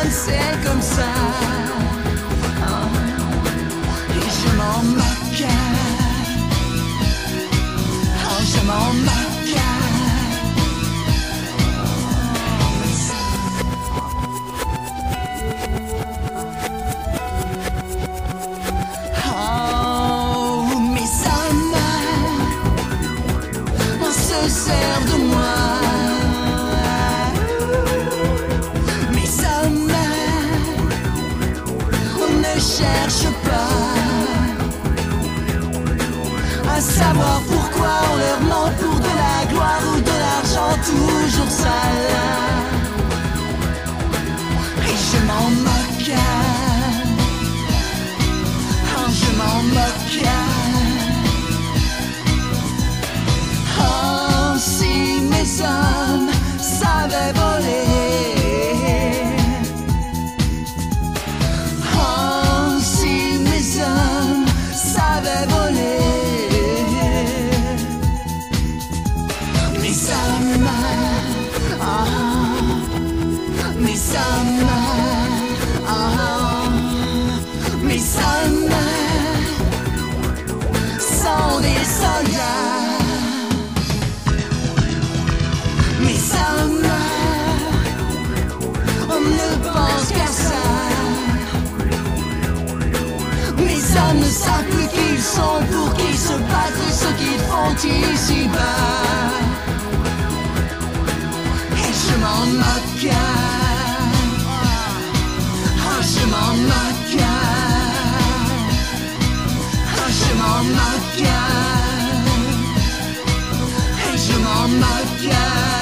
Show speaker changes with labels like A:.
A: personne, c'est comme ça. Et je m'en moque. Je m'en moque. Oh, mes hommes, on se sert de moi. Mes hommes, on ne cherche pas à savoir pourquoi on leur ment pour de la gloire ou de l'argent, toujours ça là. Et je m'en moque. Oh, je m'en moque. Oh, si mes hommes savaient voler. Oh, si mes hommes savaient voler. Mes hommes, oh, mes hommes, oh, mes hommes sont des soldats. Mes hommes, on ne pense qu'à ça. Mes hommes ne savent plus qui ils sont, pour qui se battent et ce qu'ils font ici-bas. Et je m'en moque. Oh, je m'en moque. Oh, je m'en moque. Et je m'en moque.